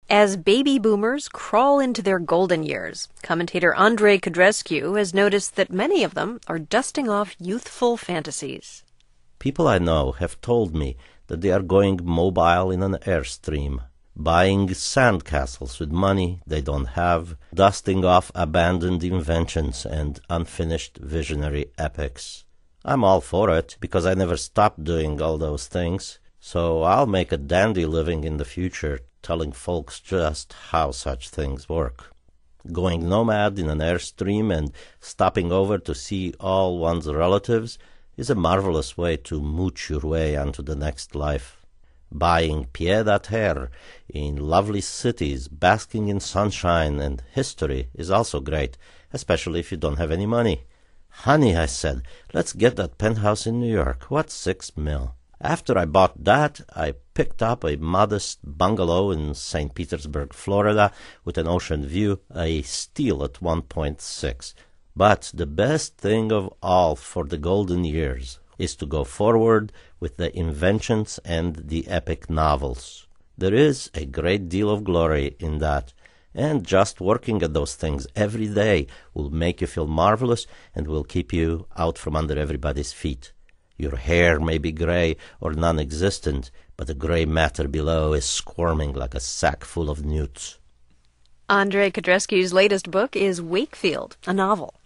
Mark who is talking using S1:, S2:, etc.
S1: As baby boomers crawl into their golden years, commentator Andrei Codrescu has noticed that many of them are dusting off youthful fantasies.
S2: People I know have told me that they are going mobile in an Airstream, buying sandcastles with money they don't have, dusting off abandoned inventions and unfinished visionary epics. I'm all for it, because I never stopped doing all those things, so I'll make a dandy living in the future telling folks just how such things work. Going nomad in an Airstream and stopping over to see all one's relatives is a marvelous way to mooch your way onto the next life. Buying pied-à-terre in lovely cities, basking in sunshine and history is also great, especially if you don't have any money. "Honey," I said, "let's get that penthouse in New York. What's $6 million? After I bought that, I picked up a modest bungalow in St. Petersburg, Florida, with an ocean view, a steal at 1.6. But the best thing of all for the golden years is to go forward with the inventions and the epic novels. There is a great deal of glory in that, and just working at those things every day will make you feel marvelous and will keep you out from under everybody's feet. Your hair may be gray or non-existent, but the gray matter below is squirming like a sack full of newts."
S1: Andrei Codrescu's latest book is Wakefield, a novel.